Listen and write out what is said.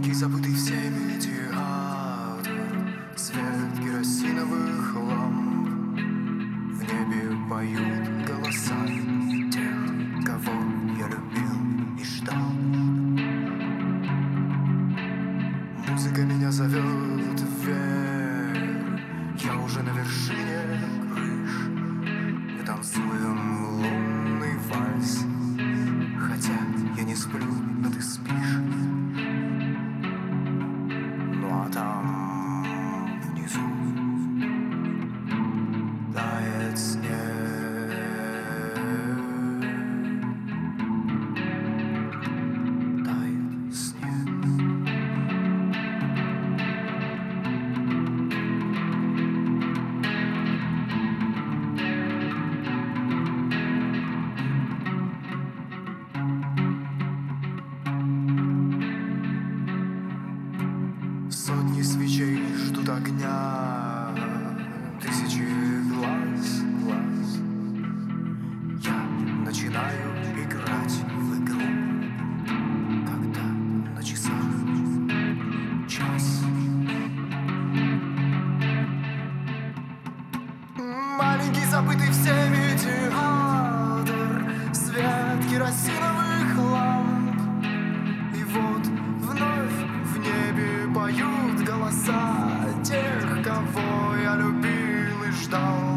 Забытый всеми театр, свет керосиновых ламп. В небе поют голоса тех, кого я любил и ждал. Музыка меня зовет вверх, я уже на вершине крыш. Мы танцуем лунный вальс, хотя я не сплю, но ты спишь. А там внизу тает снег. Тает снег. Сотни свечей ждут огня, тысячи глаз. Я начинаю играть в игру, когда на часах час. Маленький забытый всеми театр, свет керосиновых ламп. И вот вновь в небе поют голоса тех, кого я любил и ждал.